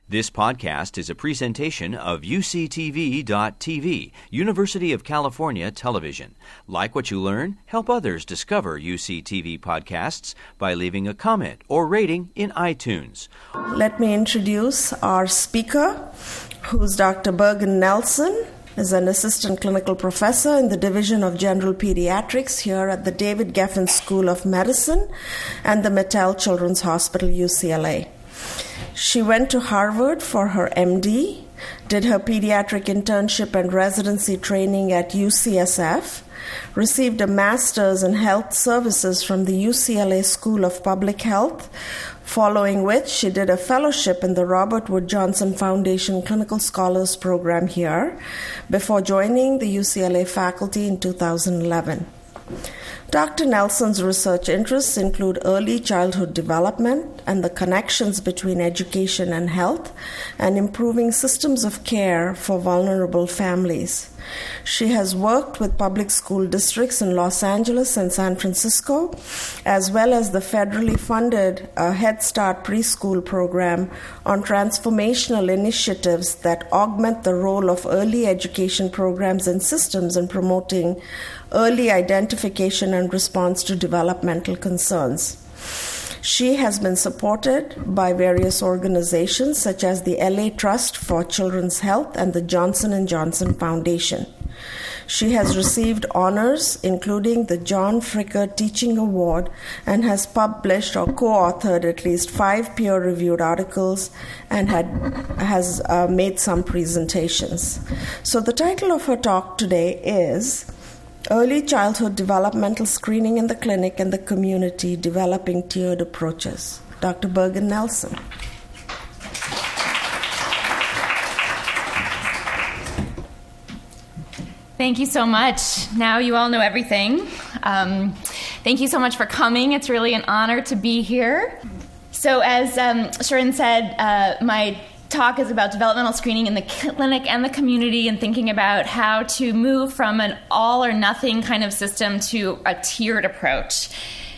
This podcast is a presentation of UCTV.tv, University of California Television. Like what you learn? Help others discover UCTV podcasts by leaving a comment or rating in iTunes. Let me introduce our speaker, who's Dr. Bergen Nelson, is an assistant clinical professor in the Division of General Pediatrics here at the David Geffen School of Medicine and the Mattel Children's Hospital, UCLA. She went to Harvard for her MD, did her pediatric internship and residency training at UCSF, received a master's in health services from the UCLA School of Public Health, following which she did a fellowship in the Robert Wood Johnson Foundation Clinical Scholars Program here, before joining the UCLA faculty in 2011. Dr. Nelson's research interests include early childhood development and the connections between education and health, and improving systems of care for vulnerable families. She has worked with public school districts in Los Angeles and San Francisco, as well as the federally funded Head Start preschool program on transformational initiatives that augment the role of early education programs and systems in promoting early identification and response to developmental concerns. She has been supported by various organizations such as the LA Trust for Children's Health and the Johnson & Johnson Foundation. She has received honors, including the John Fricker Teaching Award, and has published or co-authored at least 5 peer-reviewed articles and has made some presentations. So the title of her talk today is Early Childhood Developmental Screening in the Clinic and the Community, Developing Tiered Approaches. Dr. Bergen Nelson. Thank you so much. Now you all know everything. Thank you so much for coming. It's really an honor to be here. So as Sharon said, my talk is about developmental screening in the clinic and the community, and thinking about how to move from an all-or-nothing kind of system to a tiered approach.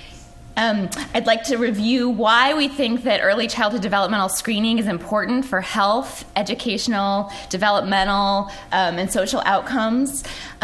I'd like to review why we think that early childhood developmental screening is important for health, educational, developmental, and social outcomes.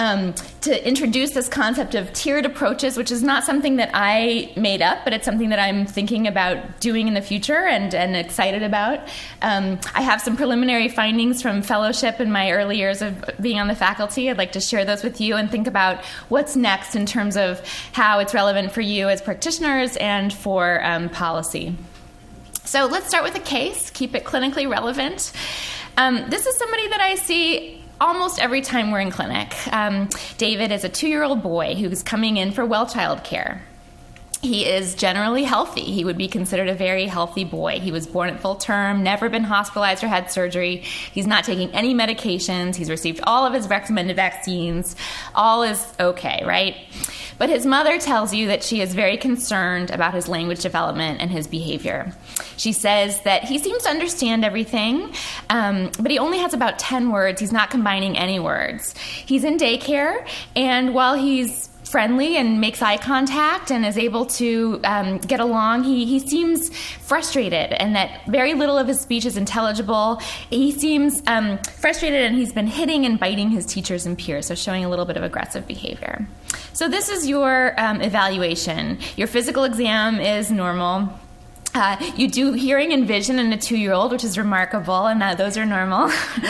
To introduce this concept of tiered approaches, which is not something that I made up, but it's something that I'm thinking about doing in the future and excited about. I have some preliminary findings from fellowship in my early years of being on the faculty. I'd like to share those with you and think about what's next in terms of how it's relevant for you as practitioners and for policy. So let's start with a case, keep it clinically relevant. This is somebody that I see almost every time we're in clinic. David is a 2-year-old boy who's coming in for well child care. He is generally healthy. He would be considered a very healthy boy. He was born at full term, never been hospitalized or had surgery. He's not taking any medications. He's received all of his recommended vaccines. All is okay, right? But his mother tells you that she is very concerned about his language development and his behavior. She says that he seems to understand everything, but he only has about 10 words. He's not combining any words. He's in daycare, and while he's friendly and makes eye contact and is able to get along, he seems frustrated, and that very little of his speech is intelligible. He seems frustrated, and he's been hitting and biting his teachers and peers, so showing a little bit of aggressive behavior. So this is your evaluation. Your physical exam is normal. You do hearing and vision in a 2-year-old, which is remarkable, and those are normal.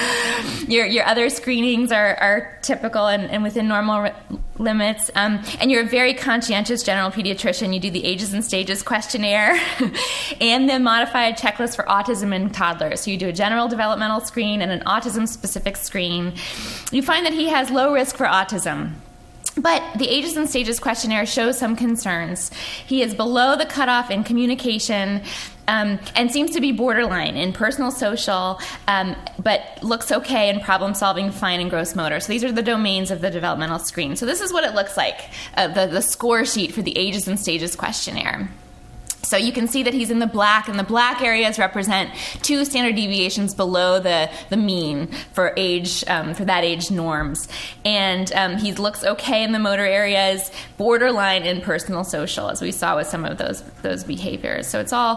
Your other screenings are typical and within normal limits. And you're a very conscientious general pediatrician. You do the ages and stages questionnaire and the modified checklist for autism in toddlers. So you do a general developmental screen and an autism-specific screen. You find that he has low risk for autism. But the Ages and Stages questionnaire shows some concerns. He is below the cutoff in communication and seems to be borderline in personal, social, but looks okay in problem-solving, fine, and gross motor. So these are the domains of the developmental screen. So this is what it looks like, the score sheet for the Ages and Stages questionnaire. So you can see that he's in the black, and the black areas represent 2 standard deviations below the mean for age, for that age norms. And he looks okay in the motor areas, borderline in personal social, as we saw with some of those behaviors. So it's all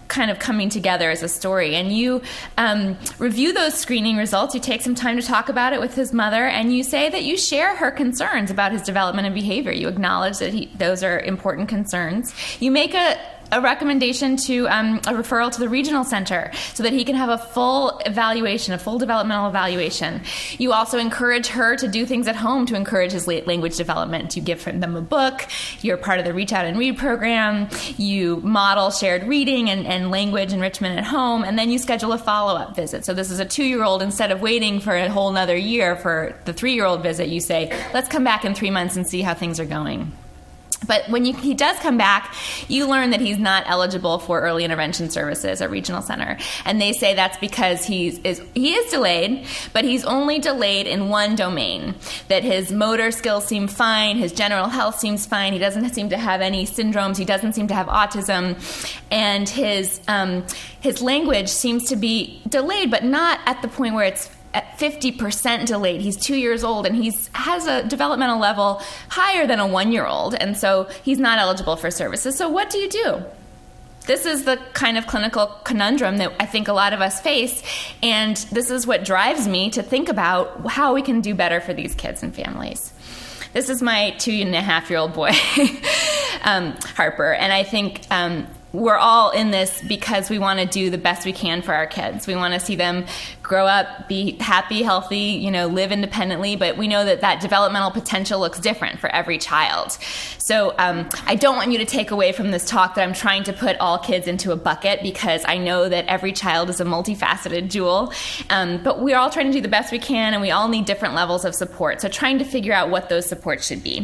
kind of coming together as a story. And you review those screening results. You take some time to talk about it with his mother, and you say that you share her concerns about his development and behavior. You acknowledge that those are important concerns. You make a recommendation to a referral to the regional center so that he can have a full evaluation, a full developmental evaluation. You also encourage her to do things at home to encourage his language development. You give them a book. You're part of the Reach Out and Read program. You model shared reading and language enrichment at home, and then you schedule a follow-up visit. So this is a 2-year-old. Instead of waiting for a whole nother year for the 3-year-old visit, you say, let's come back in 3 months and see how things are going. But when he does come back, you learn that he's not eligible for early intervention services at Regional Center. And they say that's because he is delayed, but he's only delayed in one domain, that his motor skills seem fine, his general health seems fine, he doesn't seem to have any syndromes, he doesn't seem to have autism, and his language seems to be delayed, but not at the point where it's at 50% delayed. He's 2 years old, and he has a developmental level higher than a 1-year-old, and so he's not eligible for services. So what do you do? This is the kind of clinical conundrum that I think a lot of us face, and this is what drives me to think about how we can do better for these kids and families. This is my 2.5-year-old boy, Harper, and I think we're all in this because we want to do the best we can for our kids. We want to see them grow up, be happy, healthy, live independently, but we know that developmental potential looks different for every child. So I don't want you to take away from this talk that I'm trying to put all kids into a bucket, because I know that every child is a multifaceted jewel. But we're all trying to do the best we can, and we all need different levels of support. So trying to figure out what those supports should be.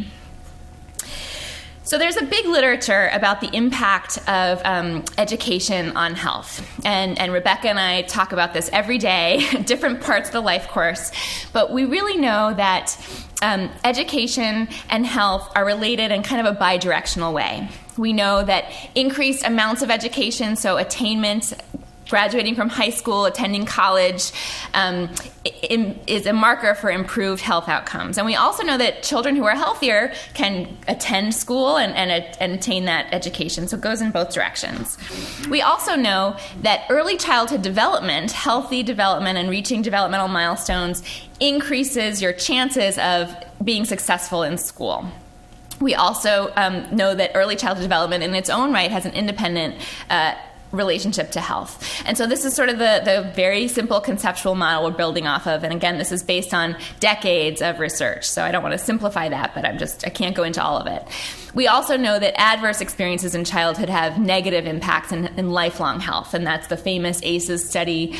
So there's a big literature about the impact of education on health. And Rebecca and I talk about this every day, different parts of the life course. But we really know that education and health are related in kind of a bidirectional way. We know that increased amounts of education, so attainment, graduating from high school, attending college, is a marker for improved health outcomes. And we also know that children who are healthier can attend school and attain that education. So it goes in both directions. We also know that early childhood development, healthy development, and reaching developmental milestones increases your chances of being successful in school. We also know that early childhood development in its own right has an independent relationship to health. And so this is sort of the very simple conceptual model we're building off of. And again, this is based on decades of research. So I don't want to simplify that, but I can't go into all of it. We also know that adverse experiences in childhood have negative impacts in lifelong health. And that's the famous ACEs study.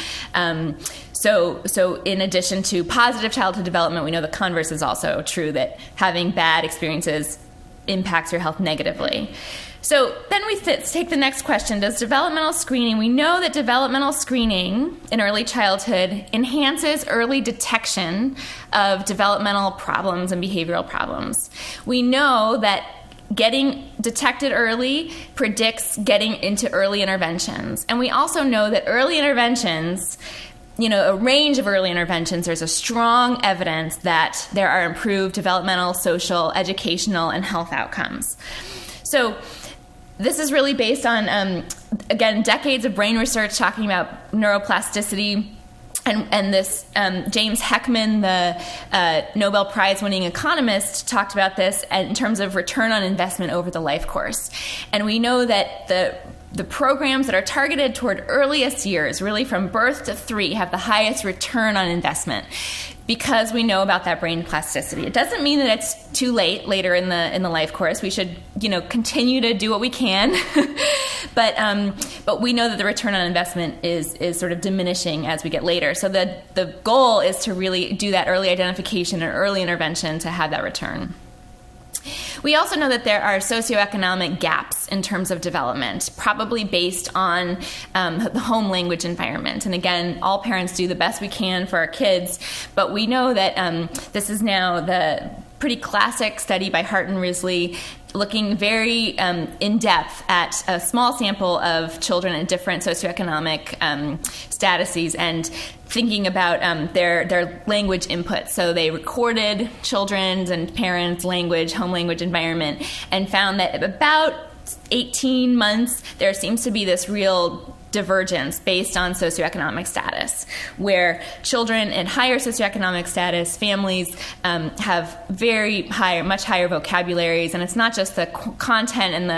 So in addition to positive childhood development, we know the converse is also true, that having bad experiences impacts your health negatively. So then we take the next question. Does developmental screening, we know that developmental screening in early childhood enhances early detection of developmental problems and behavioral problems. We know that getting detected early predicts getting into early interventions. And we also know that early interventions, a range of early interventions, there's a strong evidence that there are improved developmental, social, educational, and health outcomes. So this is really based on, again, decades of brain research talking about neuroplasticity. And this James Heckman, the Nobel Prize-winning economist, talked about this in terms of return on investment over the life course. And we know that the programs that are targeted toward earliest years, really from birth to 3, have the highest return on investment, because we know about that brain plasticity. It doesn't mean that it's too late later in the life course. We should, continue to do what we can, but we know that the return on investment is sort of diminishing as we get later. So the goal is to really do that early identification and early intervention to have that return. We also know that there are socioeconomic gaps in terms of development, probably based on the home language environment. And again, all parents do the best we can for our kids, but we know that this is now the pretty classic study by Hart and Risley, looking very in-depth at a small sample of children in different socioeconomic statuses and thinking about their language input. So they recorded children's and parents' language, home language environment, and found that at about 18 months, there seems to be this real divergence based on socioeconomic status, where children in higher socioeconomic status, families have much higher vocabularies, and it's not just the content and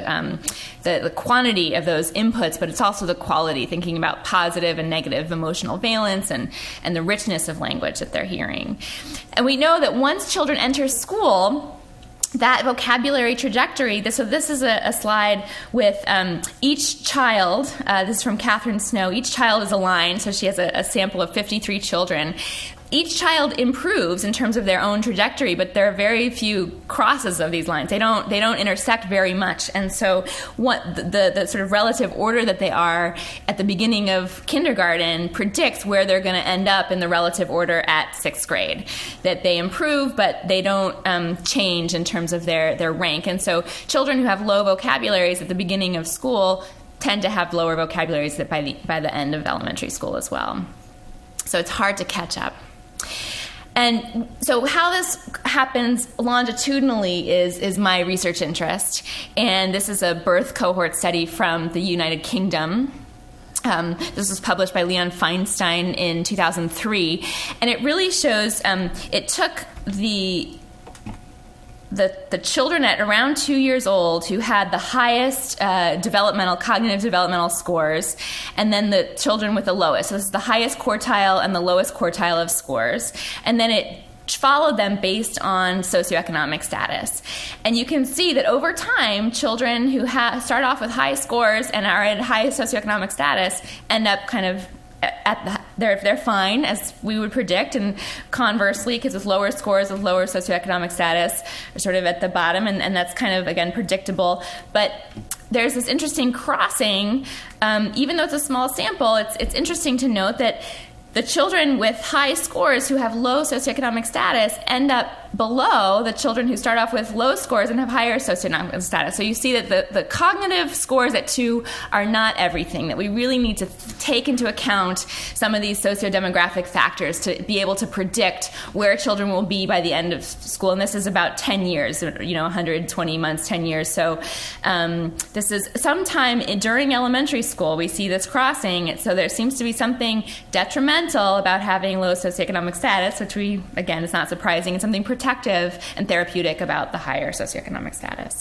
the quantity of those inputs, but it's also the quality, thinking about positive and negative emotional valence and the richness of language that they're hearing. And we know that once children enter school, that vocabulary trajectory, this is a slide with each child, this is from Catherine Snow, each child is a line, so she has a sample of 53 children. Each child improves in terms of their own trajectory, but there are very few crosses of these lines. They don't intersect very much. And so what the sort of relative order that they are at the beginning of kindergarten predicts where they're going to end up in the relative order at 6th grade. That they improve, but they don't change in terms of their rank. And so children who have low vocabularies at the beginning of school tend to have lower vocabularies by the end of elementary school as well. So it's hard to catch up. And so how this happens longitudinally is my research interest. And this is a birth cohort study from the United Kingdom. This was published by Leon Feinstein in 2003. And it really shows, it took the children at around 2 years old who had the highest cognitive developmental scores, and then the children with the lowest. So this is the highest quartile and the lowest quartile of scores. And then it followed them based on socioeconomic status. And you can see that over time, children who start off with high scores and are at high socioeconomic status end up kind of they're fine, as we would predict, and conversely, because with lower scores, with lower socioeconomic status, are sort of at the bottom, and that's kind of, again, predictable. But there's this interesting crossing. Even though it's a small sample, it's interesting to note that the children with high scores who have low socioeconomic status end up below the children who start off with low scores and have higher socioeconomic status. So you see that the cognitive scores at 2 are not everything, that we really need to take into account some of these sociodemographic factors to be able to predict where children will be by the end of school. And this is about 10 years, 120 months, 10 years. So this is sometime during elementary school we see this crossing. So there seems to be something detrimental about having low socioeconomic status, which again, is not surprising, and something protective and therapeutic about the higher socioeconomic status.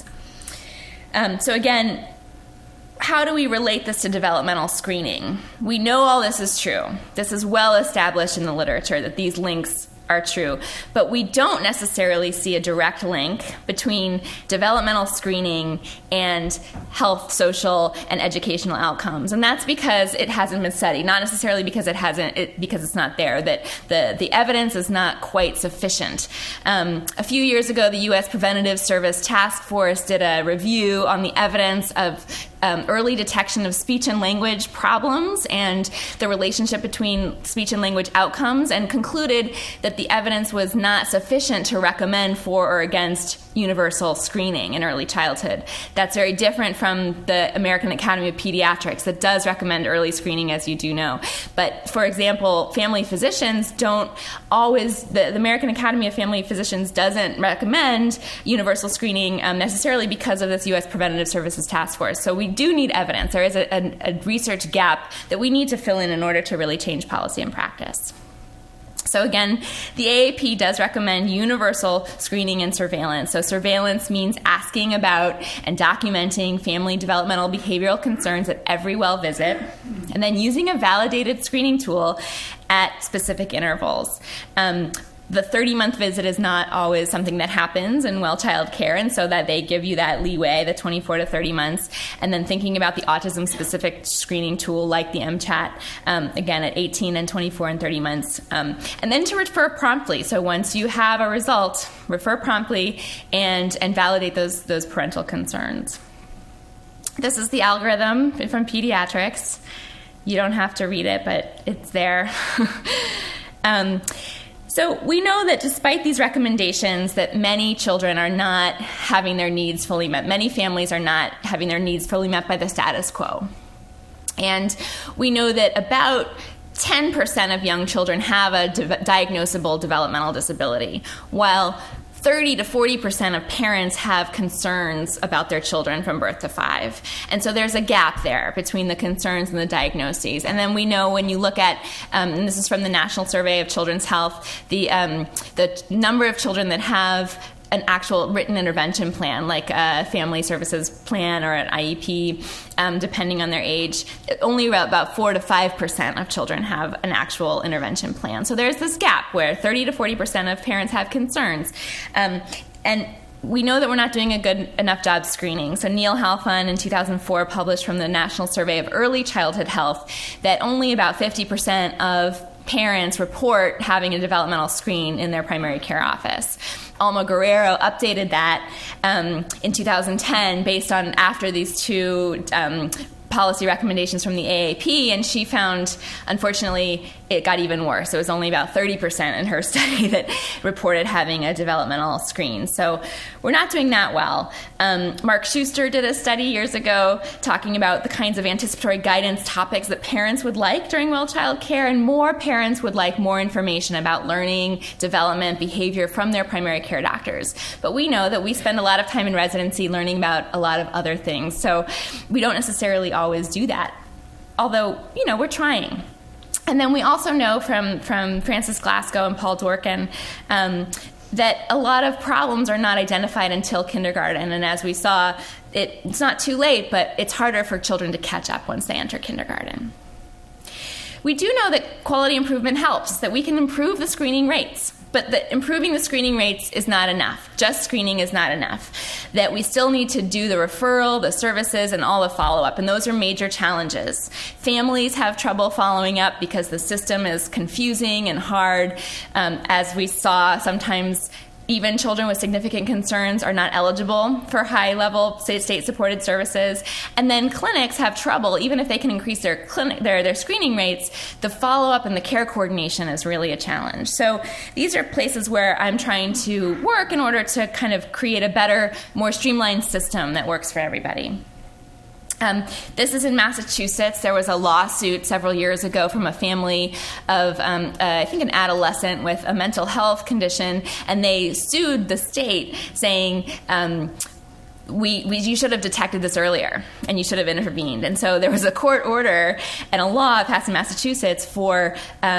So again, how do we relate this to developmental screening? We know all this is true. This is well established in the literature that these links are true, but we don't necessarily see a direct link between developmental screening and health, social, and educational outcomes. And that's because it hasn't been studied, not necessarily because because it's not there, that the evidence is not quite sufficient. A few years ago, the U.S. Preventative Service Task Force did a review on the evidence of early detection of speech and language problems and the relationship between speech and language outcomes, and concluded that the evidence was not sufficient to recommend for or against universal screening in early childhood. That's very different from the American Academy of Pediatrics that does recommend early screening, as you do know. But, for example, family physicians don't always, the American Academy of Family Physicians doesn't recommend universal screening necessarily because of this U.S. Preventative Services Task Force. So we do need evidence. There is a research gap that we need to fill in order to really change policy and practice. So again, the AAP does recommend universal screening and surveillance. So surveillance means asking about and documenting family developmental behavioral concerns at every well visit, and then using a validated screening tool at specific intervals. The 30-month visit is not always something that happens in well child care, and so that they give you that leeway, the 24 to 30 months, and then thinking about the autism-specific screening tool like the MCHAT, again, at 18 and 24 and 30 months. And then to refer promptly. So once you have a result, refer promptly and validate those parental concerns. This is the algorithm from pediatrics. You don't have to read it, but it's there. So we know that despite these recommendations that many children are not having their needs fully met. Many families are not having their needs fully met by the status quo. And we know that about 10% of young children have a diagnosable developmental disability, while 30 to 40% of parents have concerns about their children from birth to 5. And so there's a gap there between the concerns and the diagnoses. And then we know when you look at, and this is from the National Survey of Children's Health, the number of children that have an actual written intervention plan, like a family services plan or an IEP, depending on their age, only about 4 to 5% of children have an actual intervention plan. So there's this gap where 30 to 40% of parents have concerns. And we know that we're not doing a good enough job screening. So Neil Halfon in 2004 published from the National Survey of Early Childhood Health that only about 50% of parents report having a developmental screen in their primary care office. Alma Guerrero updated that in 2010 based on after these two policy recommendations from the AAP, and she found, unfortunately, it got even worse. It was only about 30% in her study that reported having a developmental screen. So we're not doing that well. Mark Schuster did a study years ago talking about the kinds of anticipatory guidance topics that parents would like during well child care, and more parents would like more information about learning, development, behavior from their primary care doctors. But we know that we spend a lot of time in residency learning about a lot of other things, so we don't necessarily always do that, although, we're trying. And then we also know from Francis Glasgow and Paul Dworkin that a lot of problems are not identified until kindergarten. And as we saw, it's not too late, but it's harder for children to catch up once they enter kindergarten. We do know that quality improvement helps, that we can improve the screening rates. But that improving the screening rates is not enough. Just screening is not enough. That we still need to do the referral, the services, and all the follow-up, and those are major challenges. Families have trouble following up because the system is confusing and hard. As we saw, sometimes even children with significant concerns are not eligible for high-level state-supported services. And then clinics have trouble, even if they can increase their screening rates, the follow-up and the care coordination is really a challenge. So these are places where I'm trying to work in order to kind of create a better, more streamlined system that works for everybody. This is in Massachusetts. There was a lawsuit several years ago from a family of, I think, an adolescent with a mental health condition, and they sued the state saying, you should have detected this earlier, and you should have intervened. And so there was a court order and a law passed in Massachusetts for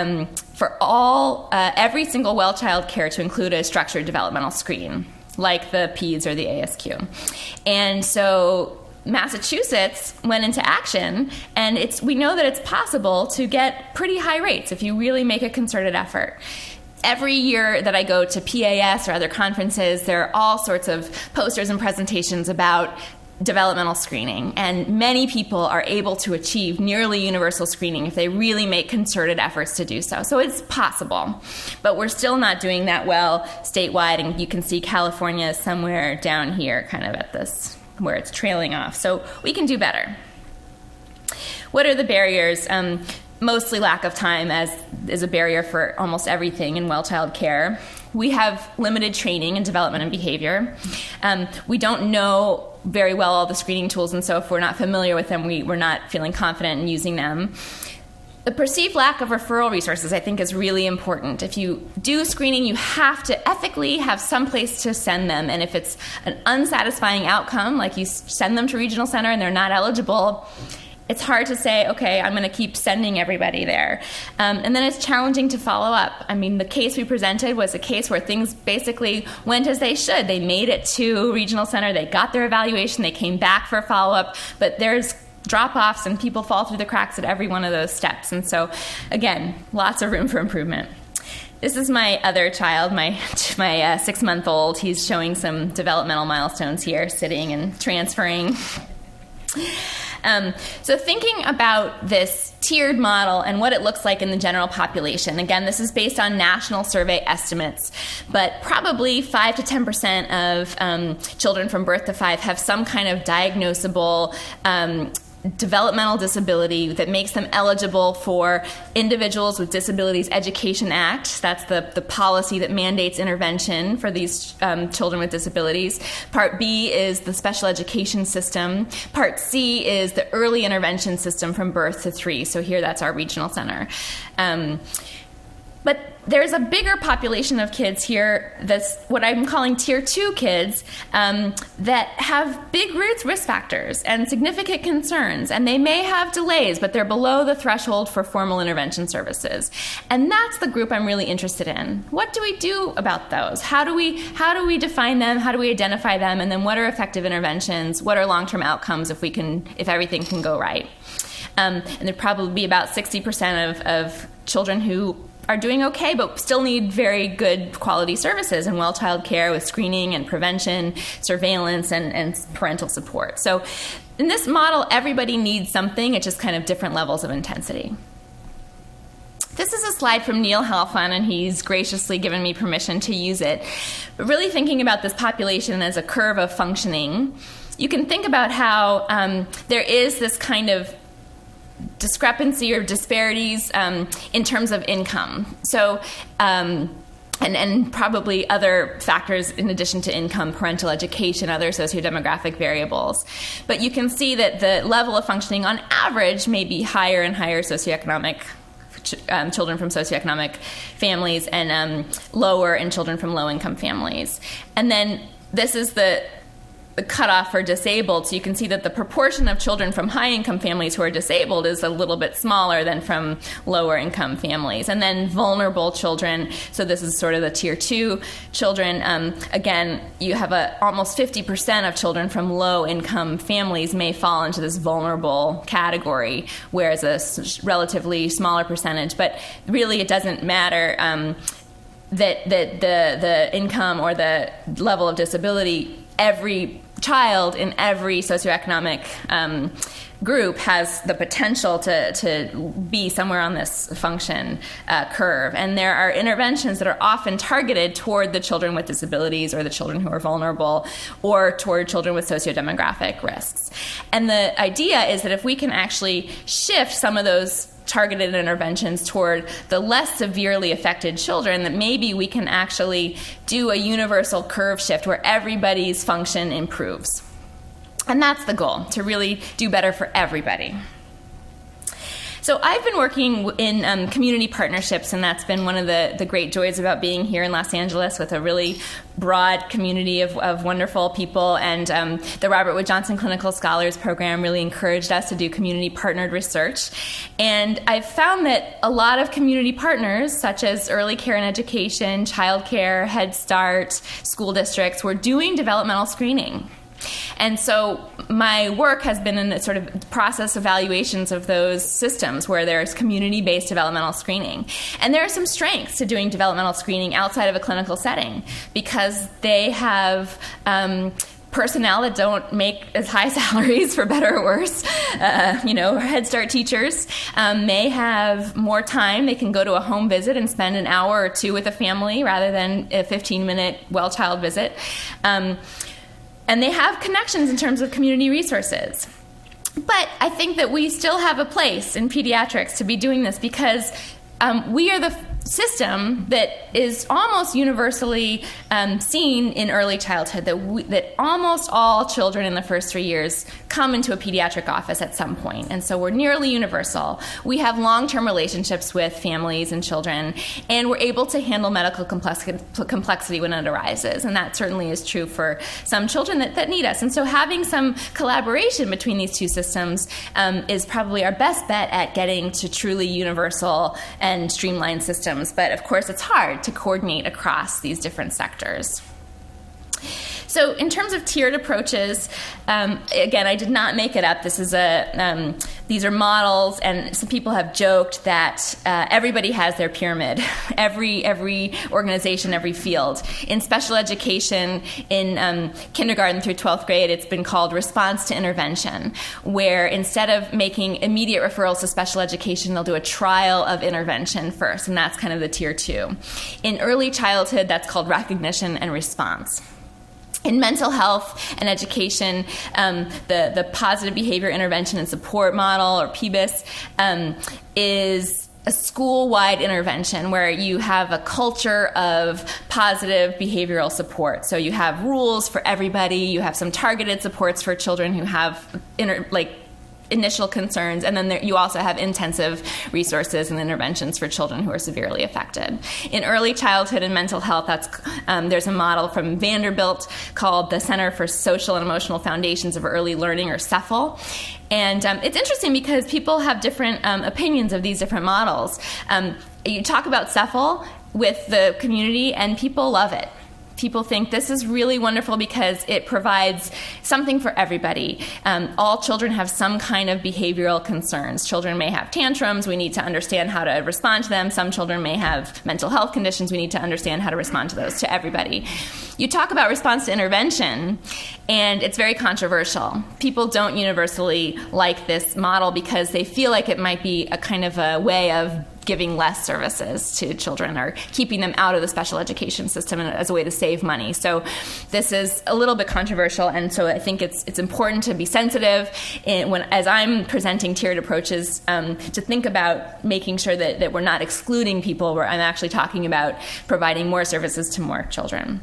every single well child care to include a structured developmental screen, like the PEDS or the ASQ. And so Massachusetts went into action, and we know that it's possible to get pretty high rates if you really make a concerted effort. Every year that I go to PAS or other conferences, there are all sorts of posters and presentations about developmental screening, and many people are able to achieve nearly universal screening if they really make concerted efforts to do so. So it's possible, but we're still not doing that well statewide, and you can see California is somewhere down here, kind of at this where it's trailing off. So we can do better. What are the barriers? Mostly lack of time is a barrier for almost everything in well child care. We have limited training in development and behavior. We don't know very well all the screening tools, and so if we're not familiar with them, we're not feeling confident in using them. The perceived lack of referral resources, I think, is really important. If you do screening, you have to ethically have some place to send them. And if it's an unsatisfying outcome, like you send them to regional center and they're not eligible, it's hard to say, okay, I'm going to keep sending everybody there. And then it's challenging to follow up. I mean, the case we presented was a case where things basically went as they should. They made it to regional center, they got their evaluation, they came back for follow-up, but there's drop-offs and people fall through the cracks at every one of those steps. And so, again, lots of room for improvement. This is my other child, my 6-month-old. He's showing some developmental milestones here, sitting and transferring. So thinking about this tiered model and what it looks like in the general population. Again, this is based on national survey estimates, but probably 5 to 10% of children from birth to 5 have some kind of diagnosable developmental disability that makes them eligible for Individuals with Disabilities Education Act. That's the policy that mandates intervention for these children with disabilities. Part B is the special education system. Part C is the early intervention system from birth to 3. So here that's our regional center. But there's a bigger population of kids here that's what I'm calling tier 2 kids that have big risk factors and significant concerns, and they may have delays, but they're below the threshold for formal intervention services. And that's the group I'm really interested in. What do we do about those? How do we define them? How do we identify them? And then what are effective interventions? What are long-term outcomes if everything can go right? And there'd probably be about 60% of children who are doing okay, but still need very good quality services and well child care with screening and prevention, surveillance, and parental support. So in this model, everybody needs something at just kind of different levels of intensity. This is a slide from Neil Halfon, and he's graciously given me permission to use it. But really thinking about this population as a curve of functioning, you can think about how there is this kind of discrepancy or disparities in terms of income. So, and probably other factors in addition to income, parental education, other sociodemographic variables. But you can see that the level of functioning on average may be higher and higher socioeconomic children from socioeconomic families and lower in children from low-income families. And then this is the cutoff for disabled, so you can see that the proportion of children from high-income families who are disabled is a little bit smaller than from lower-income families. And then vulnerable children, so this is sort of the tier 2 children. Again, you have almost 50% of children from low-income families may fall into this vulnerable category, whereas a relatively smaller percentage. But really, it doesn't matter that the income or the level of disability. Every child in every socioeconomic group has the potential to be somewhere on this function curve. And there are interventions that are often targeted toward the children with disabilities or the children who are vulnerable or toward children with sociodemographic risks. And the idea is that if we can actually shift some of those targeted interventions toward the less severely affected children, that maybe we can actually do a universal curve shift where everybody's function improves. And that's the goal, to really do better for everybody. So I've been working in community partnerships, and that's been one of the great joys about being here in Los Angeles with a really broad community of wonderful people. And the Robert Wood Johnson Clinical Scholars Program really encouraged us to do community-partnered research. And I've found that a lot of community partners, such as early care and education, child care, Head Start, school districts, were doing developmental screening. And so my work has been in a sort of process evaluations of those systems where there's community-based developmental screening. And there are some strengths to doing developmental screening outside of a clinical setting because they have personnel that don't make as high salaries, for better or worse. Head Start teachers may have more time. They can go to a home visit and spend an hour or two with a family rather than a 15-minute well child visit. And they have connections in terms of community resources. But I think that we still have a place in pediatrics to be doing this because we are the system that is almost universally seen in early childhood, that almost all children in the first 3 years come into a pediatric office at some point. And so we're nearly universal. We have long-term relationships with families and children, and we're able to handle medical complexity when it arises. And that certainly is true for some children that need us. And so having some collaboration between these two systems is probably our best bet at getting to truly universal and streamlined systems. But of course, it's hard to coordinate across these different sectors. So in terms of tiered approaches, again, I did not make it up. This is these are models, and some people have joked that everybody has their pyramid. Every organization, every field. In special education, in kindergarten through 12th grade, it's been called response to intervention, where instead of making immediate referrals to special education, they'll do a trial of intervention first, and that's kind of the tier 2. In early childhood, that's called recognition and response. In mental health and education, the positive behavior intervention and support model, or PBIS, is a school-wide intervention where you have a culture of positive behavioral support. So you have rules for everybody. You have some targeted supports for children who have initial concerns, and then you also have intensive resources and interventions for children who are severely affected. In early childhood and mental health, there's a model from Vanderbilt called the Center for Social and Emotional Foundations of Early Learning, or CEFL. And it's interesting because people have different opinions of these different models. You talk about CEFL with the community, and people love it. People think this is really wonderful because it provides something for everybody. All children have some kind of behavioral concerns. Children may have tantrums. We need to understand how to respond to them. Some children may have mental health conditions. We need to understand how to respond to those, to everybody. You talk about response to intervention, and it's very controversial. People don't universally like this model because they feel like it might be a kind of a way of giving less services to children or keeping them out of the special education system as a way to save money. So this is a little bit controversial, and so I think it's important to be sensitive as I'm presenting tiered approaches, to think about making sure that we're not excluding people, where I'm actually talking about providing more services to more children.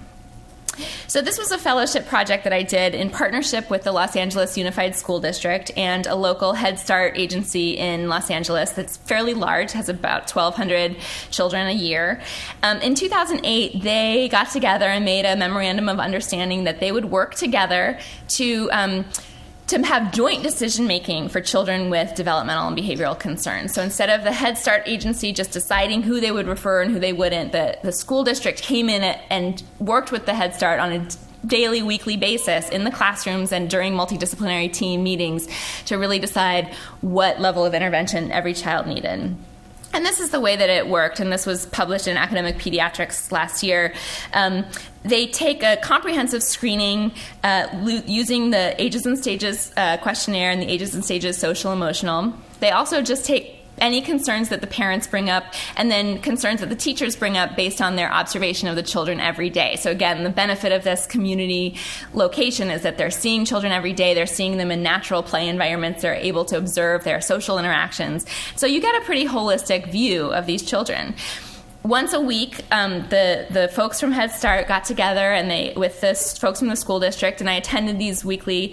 So this was a fellowship project that I did in partnership with the Los Angeles Unified School District and a local Head Start agency in Los Angeles that's fairly large, has about 1,200 children a year. In 2008, they got together and made a memorandum of understanding that they would work together to have joint decision-making for children with developmental and behavioral concerns. So instead of the Head Start agency just deciding who they would refer and who they wouldn't, the school district came in and worked with the Head Start on a daily, weekly basis in the classrooms and during multidisciplinary team meetings to really decide what level of intervention every child needed. And this is the way that it worked, and this was published in Academic Pediatrics last year. They take a comprehensive screening using the Ages and Stages questionnaire and the Ages and Stages social-emotional. They also just take any concerns that the parents bring up and then concerns that the teachers bring up based on their observation of the children every day. So again, the benefit of this community location is that they're seeing children every day. They're seeing them in natural play environments. They're able to observe their social interactions. So you get a pretty holistic view of these children. Once a week, the folks from Head Start got together with the folks from the school district, and I attended these weekly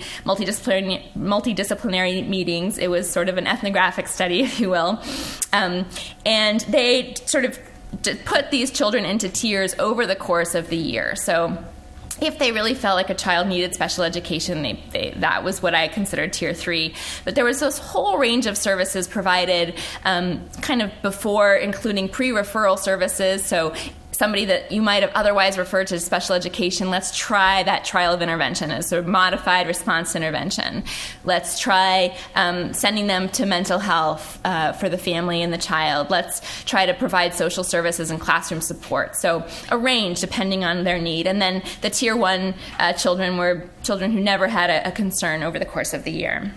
multidisciplinary meetings. It was sort of an ethnographic study, if you will. And they sort of put these children into tiers over the course of the year. So if they really felt like a child needed special education, that was what I considered Tier 3. But there was this whole range of services provided kind of before, including pre-referral services. So somebody that you might have otherwise referred to special education, let's try that trial of intervention as sort of modified response intervention. Let's try sending them to mental health for the family and the child. Let's try to provide social services and classroom support. So a range depending on their need. And then the Tier 1 children were children who never had a concern over the course of the year.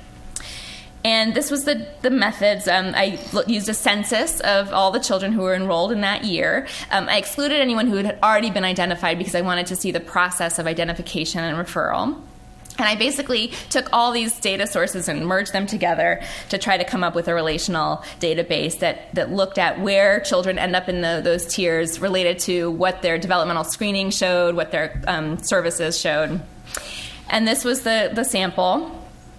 And this was the methods. I used a census of all the children who were enrolled in that year. I excluded anyone who had already been identified because I wanted to see the process of identification and referral. And I basically took all these data sources and merged them together to try to come up with a relational database that looked at where children end up in those tiers related to what their developmental screening showed, what their services showed. And this was the sample.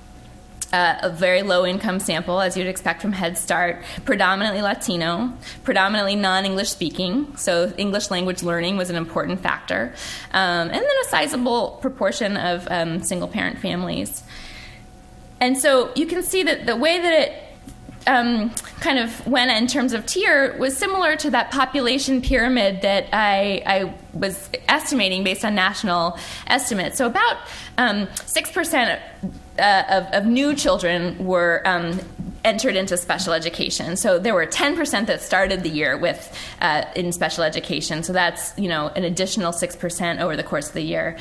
A very low-income sample, as you'd expect from Head Start, predominantly Latino, predominantly non-English speaking, so English language learning was an important factor, and then a sizable proportion of single-parent families. And so you can see that the way that it kind of went in terms of tier was similar to that population pyramid that I was estimating based on national estimates. So about 6% of new children were entered into special education. So there were 10% that started the year with in special education. So that's an additional 6% over the course of the year.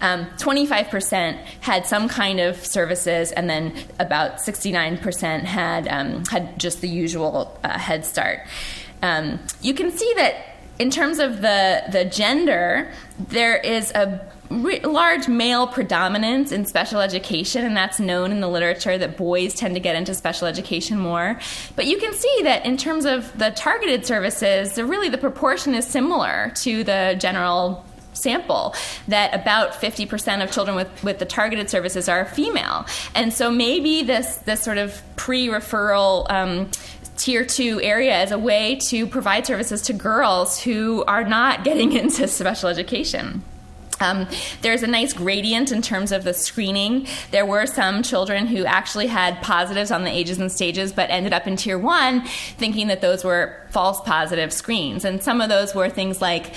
25% had some kind of services, and then about 69% had just the usual Head Start. You can see that in terms of the gender, there is a large male predominance in special education, and that's known in the literature that boys tend to get into special education more. But you can see that in terms of the targeted services, the proportion is similar to the general sample that about 50% of children with the targeted services are female. And so maybe this sort of pre-referral Tier 2 area is a way to provide services to girls who are not getting into special education. There's a nice gradient in terms of the screening. There were some children who actually had positives on the ages and stages but ended up in Tier 1 thinking that those were false positive screens. And some of those were things like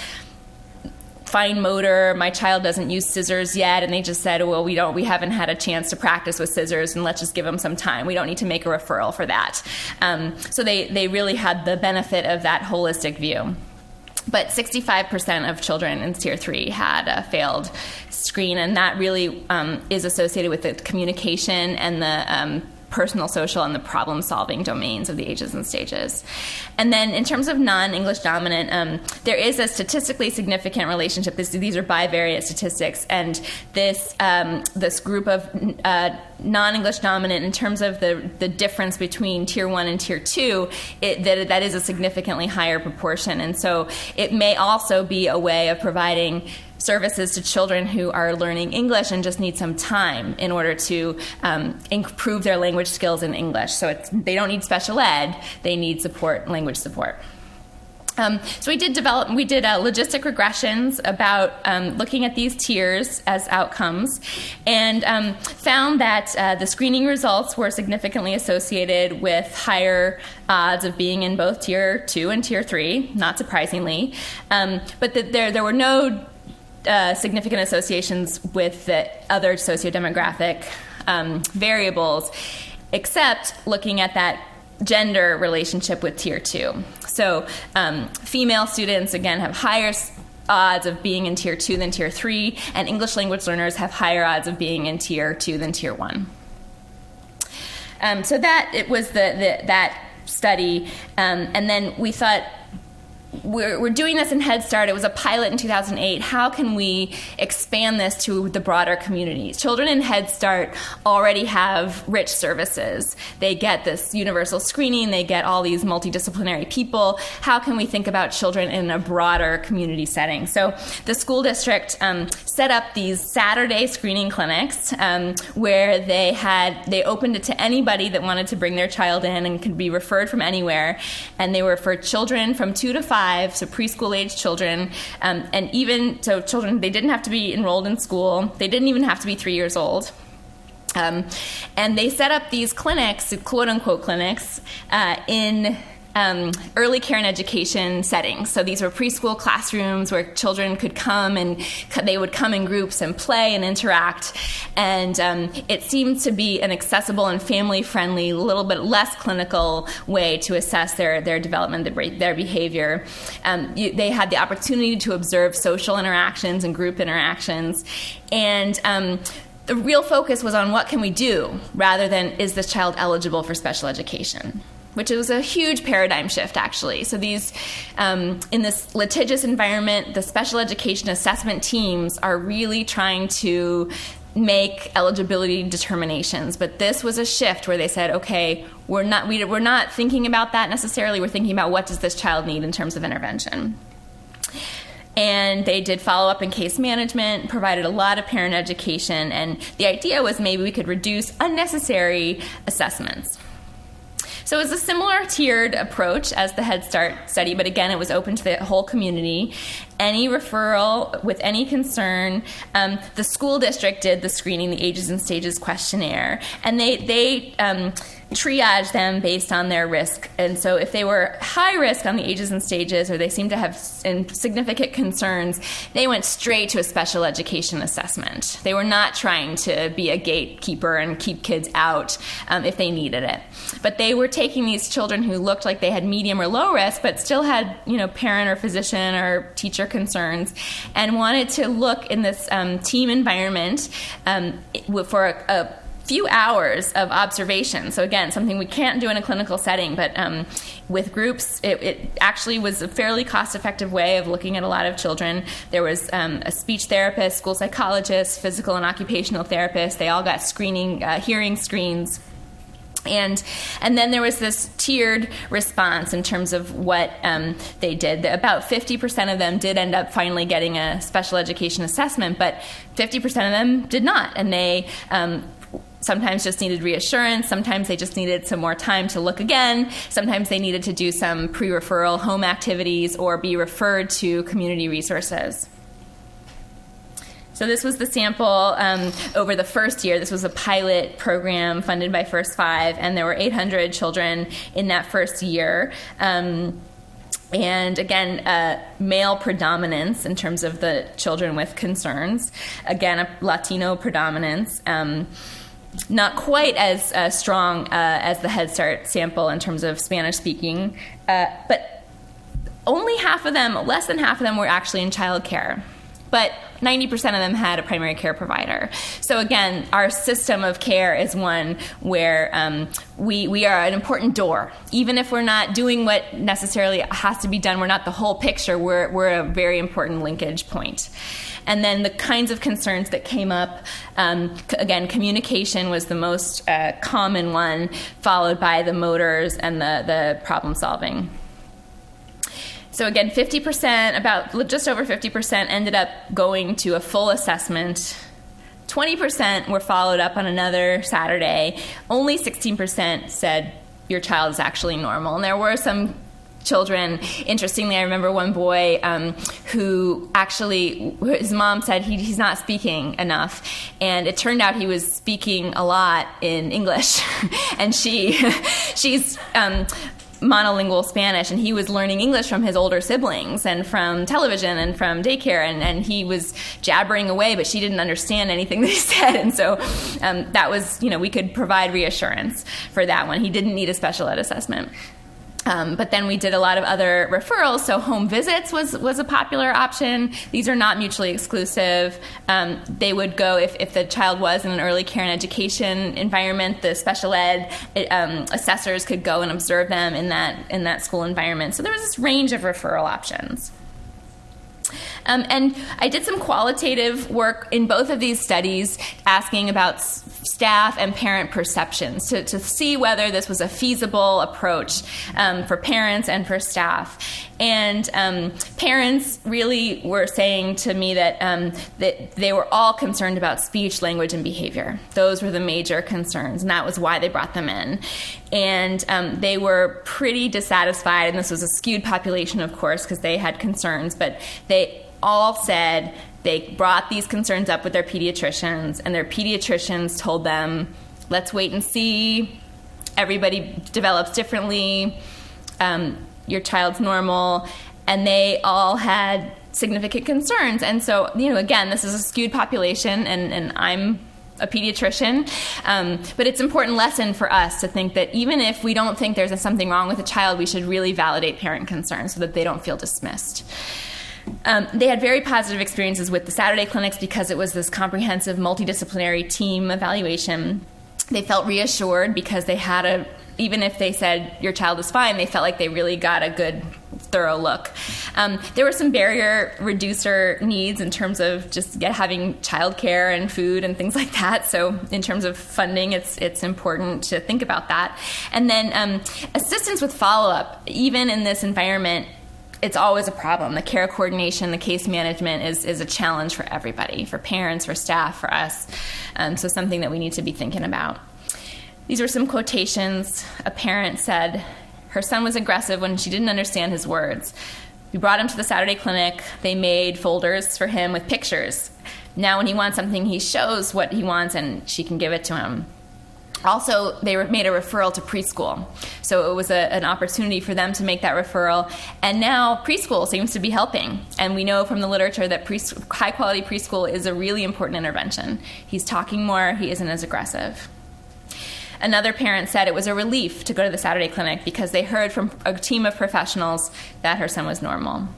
fine motor, my child doesn't use scissors yet, and they just said, well, we haven't had a chance to practice with scissors, and let's just give them some time. We don't need to make a referral for that. So they really had the benefit of that holistic view. But 65% of children in Tier 3 had a failed screen, and that really is associated with the communication and the personal, social, and the problem-solving domains of the ages and stages. And then in terms of non-English dominant, there is a statistically significant relationship. These are bivariate statistics, and this group of non-English dominant, in terms of the difference between Tier 1 and Tier 2, that is a significantly higher proportion. And so it may also be a way of providing services to children who are learning English and just need some time in order to improve their language skills in English. So they don't need special ed, they need support, language support. So we did logistic regressions about looking at these tiers as outcomes, and found that the screening results were significantly associated with higher odds of being in both Tier 2 and Tier 3, not surprisingly, but that there were no significant associations with the other sociodemographic variables, except looking at that gender relationship with Tier 2. So female students, again, have higher odds of being in Tier 2 than Tier 3, and English language learners have higher odds of being in Tier 2 than Tier 1. So that it was that study, and then we thought, we're doing this in Head Start. It was a pilot in 2008. How can we expand this to the broader community? Children in Head Start already have rich services. They get this universal screening. They get all these multidisciplinary people. How can we think about children in a broader community setting? So the school district set up these Saturday screening clinics where they opened it to anybody that wanted to bring their child in and could be referred from anywhere. And they were for children from 2 to 5, so preschool-age children, and even so children, they didn't have to be enrolled in school. They didn't even have to be 3 years old. And they set up these clinics, quote-unquote clinics, in early care and education settings. So these were preschool classrooms where children could come, and they would come in groups and play and interact. And it seemed to be an accessible and family-friendly, a little bit less clinical way to assess their development, their behavior. They had the opportunity to observe social interactions and group interactions. And the real focus was on what can we do rather than is this child eligible for special education, which was a huge paradigm shift, actually. So these, in this litigious environment, the special education assessment teams are really trying to make eligibility determinations. But this was a shift where they said, okay, we're not thinking about that necessarily. We're thinking about what does this child need in terms of intervention. And they did follow-up and case management, provided a lot of parent education, and the idea was maybe we could reduce unnecessary assessments. So it was a similar tiered approach as the Head Start study, but again, it was open to the whole community. Any referral with any concern, the school district did the screening, the ages and stages questionnaire, and they triage them based on their risk. And so if they were high risk on the ages and stages, or they seemed to have significant concerns, they went straight to a special education assessment. They were not trying to be a gatekeeper and keep kids out if they needed it. But they were taking these children who looked like they had medium or low risk, but still had, parent or physician or teacher concerns, and wanted to look in this team environment for a few hours of observation. So again, something we can't do in a clinical setting, but with groups, it actually was a fairly cost-effective way of looking at a lot of children. There was a speech therapist, school psychologist, physical and occupational therapist. They all got hearing screens. And then there was this tiered response in terms of what they did. About 50% of them did end up finally getting a special education assessment, but 50% of them did not. And they sometimes just needed reassurance. Sometimes they just needed some more time to look again. Sometimes they needed to do some pre-referral home activities or be referred to community resources. So this was the sample over the first year. This was a pilot program funded by First Five, and there were 800 children in that first year. And again, male predominance in terms of the children with concerns. Again, a Latino predominance. Not quite as strong as the Head Start sample in terms of Spanish speaking, but only half of them, less than half of them, were actually in child care. But 90% of them had a primary care provider. So again, our system of care is one where we are an important door. Even if we're not doing what necessarily has to be done, we're not the whole picture, we're a very important linkage point. And then the kinds of concerns that came up, again, communication was the most common one, followed by the motors and the problem solving. So again, 50%, about just over 50% ended up going to a full assessment. 20% were followed up on another Saturday. Only 16% said your child is actually normal. And there were some children, interestingly, I remember one boy who actually, his mom said he's not speaking enough. And it turned out he was speaking a lot in English. And she's monolingual Spanish, and he was learning English from his older siblings and from television and from daycare, and he was jabbering away, but she didn't understand anything that he said. And so that was, we could provide reassurance for that one. He didn't need a special ed assessment. But then we did a lot of other referrals. So home visits was a popular option. These are not mutually exclusive. They would go, if the child was in an early care and education environment, the special ed assessors could go and observe them in that school environment. So there was this range of referral options. And I did some qualitative work in both of these studies asking about staff and parent perceptions to see whether this was a feasible approach for parents and for staff. And parents really were saying to me that they were all concerned about speech, language, and behavior. Those were the major concerns, and that was why they brought them in. And they were pretty dissatisfied, and this was a skewed population, of course, because they had concerns, but they all said they brought these concerns up with their pediatricians, and their pediatricians told them, let's wait and see. Everybody develops differently. Your child's normal. And they all had significant concerns. And so, again, this is a skewed population, and I'm a pediatrician. But it's an important lesson for us to think that even if we don't think there's something wrong with a child, we should really validate parent concerns so that they don't feel dismissed. They had very positive experiences with the Saturday clinics because it was this comprehensive multidisciplinary team evaluation. They felt reassured because they had even if they said your child is fine, they felt like they really got a good, thorough look. There were some barrier reducer needs in terms of just having childcare and food and things like that. So in terms of funding, it's important to think about that. And then assistance with follow-up, even in this environment, it's always a problem. The care coordination, the case management is a challenge for everybody, for parents, for staff, for us. So something that we need to be thinking about. These were some quotations. A parent said her son was aggressive when she didn't understand his words. We brought him to the Saturday clinic. They made folders for him with pictures. Now when he wants something, he shows what he wants and she can give it to him. Also, they made a referral to preschool. So it was an opportunity for them to make that referral. And now preschool seems to be helping. And we know from the literature that high-quality preschool is a really important intervention. He's talking more. He isn't as aggressive. Another parent said it was a relief to go to the Saturday clinic because they heard from a team of professionals that her son was normal.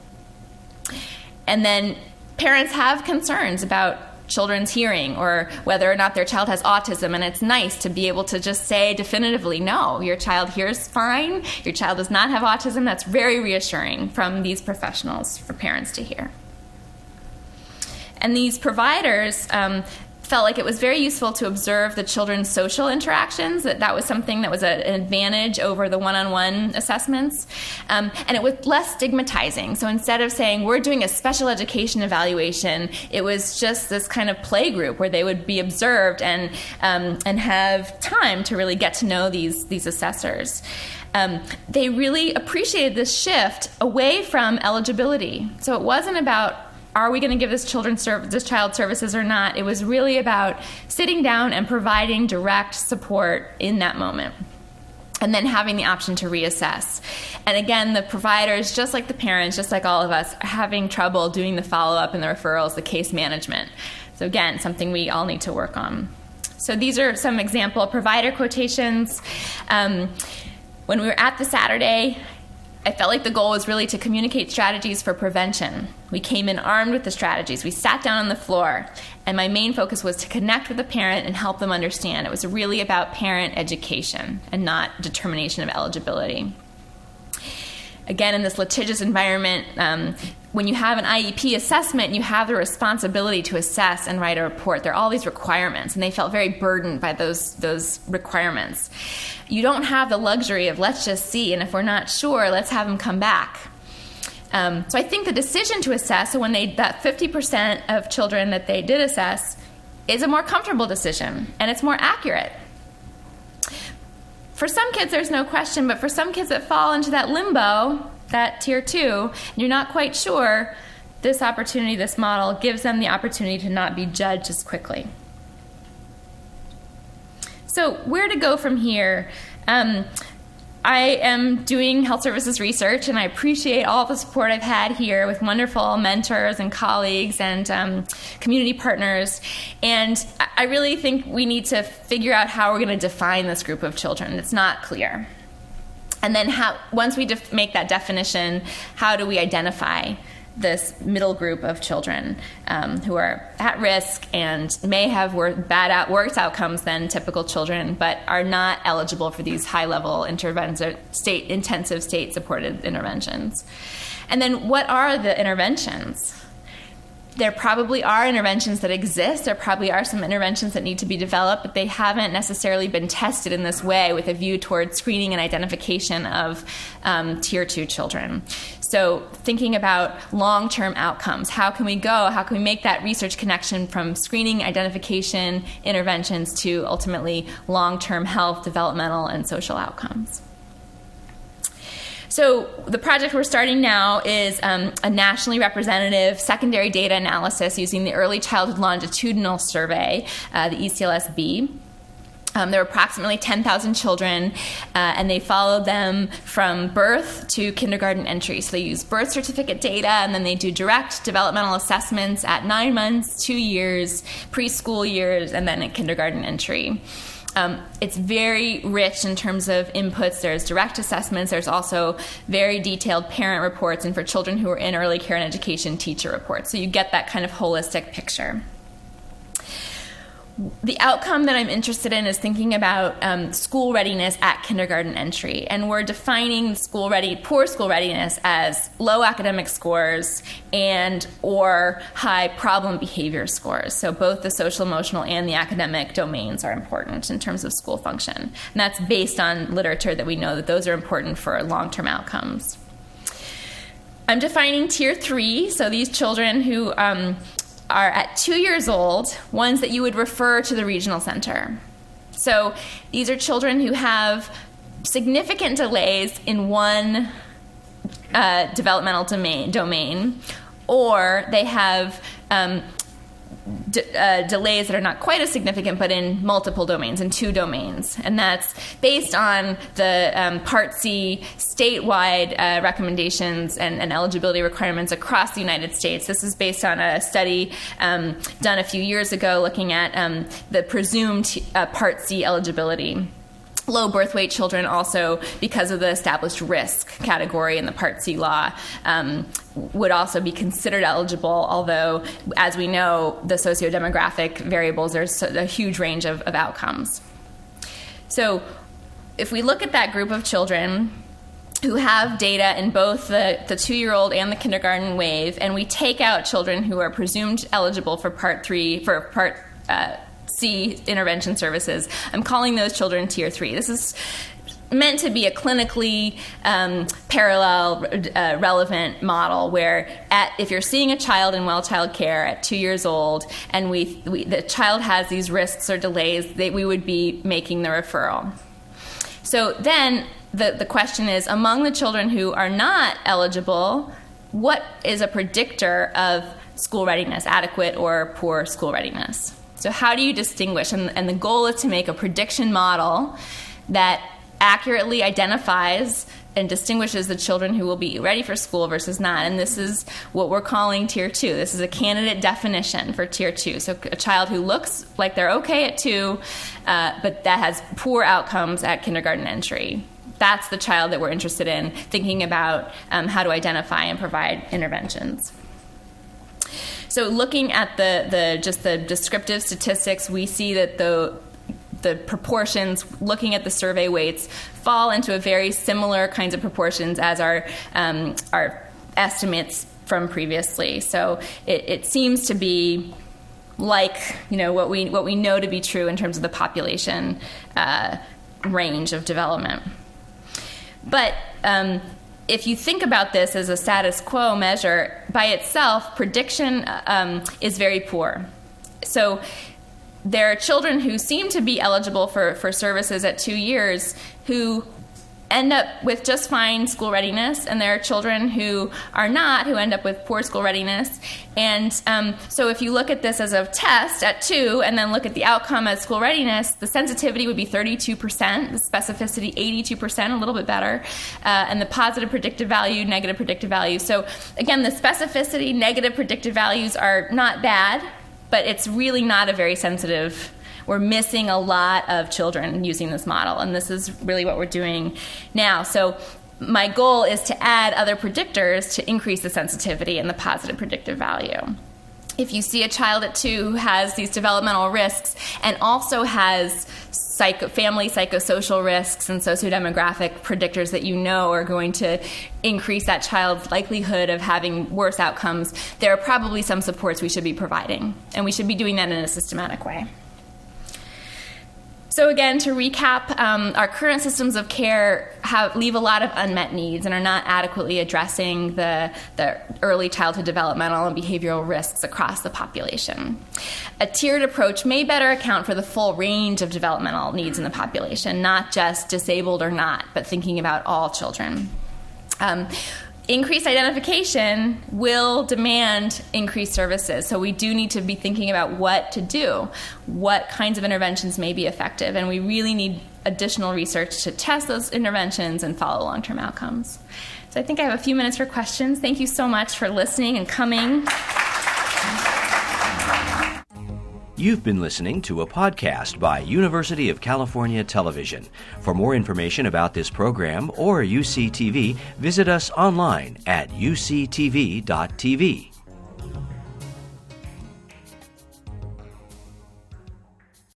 And then parents have concerns about children's hearing or whether or not their child has autism, and it's nice to be able to just say definitively, no, your child hears fine, your child does not have autism. That's very reassuring from these professionals for parents to hear. And these providers felt like it was very useful to observe the children's social interactions, that was something that was an advantage over the one-on-one assessments. And it was less stigmatizing. So instead of saying, we're doing a special education evaluation, it was just this kind of play group where they would be observed and have time to really get to know these assessors. They really appreciated this shift away from eligibility. So it wasn't about, are we going to give this child services or not? It was really about sitting down and providing direct support in that moment, and then having the option to reassess. And again, the providers, just like the parents, just like all of us, are having trouble doing the follow-up and the referrals, the case management. So again, something we all need to work on. So these are some example provider quotations. When we were at the Saturday, I felt like the goal was really to communicate strategies for prevention. We came in armed with the strategies. We sat down on the floor, and my main focus was to connect with the parent and help them understand. It was really about parent education and not determination of eligibility. Again, in this litigious environment, when you have an IEP assessment, you have the responsibility to assess and write a report. There are all these requirements, and they felt very burdened by those requirements. You don't have the luxury of let's just see, and if we're not sure, let's have them come back. So I think the decision to assess, so when that 50% of children that they did assess, is a more comfortable decision, and it's more accurate. For some kids, there's no question, but for some kids that fall into that limbo, that tier 2, and you're not quite sure, this opportunity, this model, gives them the opportunity to not be judged as quickly. So where to go from here? I am doing health services research, and I appreciate all the support I've had here with wonderful mentors and colleagues and community partners. And I really think we need to figure out how we're going to define this group of children. It's not clear. And then once we make that definition, how do we identify this middle group of children who are at risk and may have worse outcomes than typical children, but are not eligible for these high-level intensive state-supported interventions? And then what are the interventions? There probably are interventions that exist. There probably are some interventions that need to be developed, but they haven't necessarily been tested in this way with a view toward screening and identification of tier 2 children. So thinking about long-term outcomes, how can we make that research connection from screening, identification, interventions to ultimately long-term health, developmental, and social outcomes? So the project we're starting now is a nationally representative secondary data analysis using the Early Childhood Longitudinal Survey, the ECLSB. There were approximately 10,000 children, and they followed them from birth to kindergarten entry. So they use birth certificate data, and then they do direct developmental assessments at 9 months, 2 years, preschool years, and then at kindergarten entry. It's very rich in terms of inputs. There's direct assessments. There's also very detailed parent reports, and for children who are in early care and education, teacher reports. So you get that kind of holistic picture. The outcome that I'm interested in is thinking about school readiness at kindergarten entry. And we're defining poor school readiness as low academic scores and or high problem behavior scores. So both the social, emotional, and the academic domains are important in terms of school function. And that's based on literature that we know that those are important for long-term outcomes. I'm defining tier 3, so these children who are at 2 years old, ones that you would refer to the regional center. So these are children who have significant delays in one developmental domain, or they have delays that are not quite as significant, but in multiple domains, in 2 domains. And that's based on the Part C statewide recommendations and eligibility requirements across the United States. This is based on a study done a few years ago looking at the presumed Part C eligibility. Low birth weight children also, because of the established risk category in the Part C law, would also be considered eligible, although, as we know, the sociodemographic variables, there's a huge range of outcomes. So if we look at that group of children who have data in both the 2-year-old and the kindergarten wave, and we take out children who are presumed eligible for Part see intervention services. I'm calling those children Tier 3. This is meant to be a clinically parallel, relevant model where if you're seeing a child in well child care at 2 years old and the child has these risks or delays, we would be making the referral. So then the question is, among the children who are not eligible, what is a predictor of school readiness, adequate or poor school readiness? So how do you distinguish? And the goal is to make a prediction model that accurately identifies and distinguishes the children who will be ready for school versus not. And this is what we're calling Tier 2. This is a candidate definition for Tier 2. So a child who looks like they're okay at 2, but that has poor outcomes at kindergarten entry. That's the child that we're interested in thinking about how to identify and provide interventions. So looking at the descriptive statistics, we see that the proportions, looking at the survey weights, fall into a very similar kinds of proportions as our estimates from previously. So it seems to be like what we know to be true in terms of the population range of development. But if you think about this as a status quo measure, by itself, prediction is very poor. So there are children who seem to be eligible for services at 2 years who end up with just fine school readiness, and there are children who are not, who end up with poor school readiness. And so if you look at this as a test at 2 and then look at the outcome as school readiness, the sensitivity would be 32%, the specificity 82%, a little bit better, and the positive predictive value, negative predictive value. So again, the specificity, negative predictive values are not bad, but it's really not a very sensitive. We're missing a lot of children using this model, and this is really what we're doing now. So my goal is to add other predictors to increase the sensitivity and the positive predictive value. If you see a child at 2 who has these developmental risks and also has family psychosocial risks and sociodemographic predictors that are going to increase that child's likelihood of having worse outcomes, there are probably some supports we should be providing, and we should be doing that in a systematic way. So again, to recap, our current systems of care leave a lot of unmet needs and are not adequately addressing the early childhood developmental and behavioral risks across the population. A tiered approach may better account for the full range of developmental needs in the population, not just disabled or not, but thinking about all children. Increased identification will demand increased services, so we do need to be thinking about what to do, what kinds of interventions may be effective, and we really need additional research to test those interventions and follow long-term outcomes. So I think I have a few minutes for questions. Thank you so much for listening and coming. You've been listening to a podcast by University of California Television. For more information about this program or UCTV, visit us online at uctv.tv.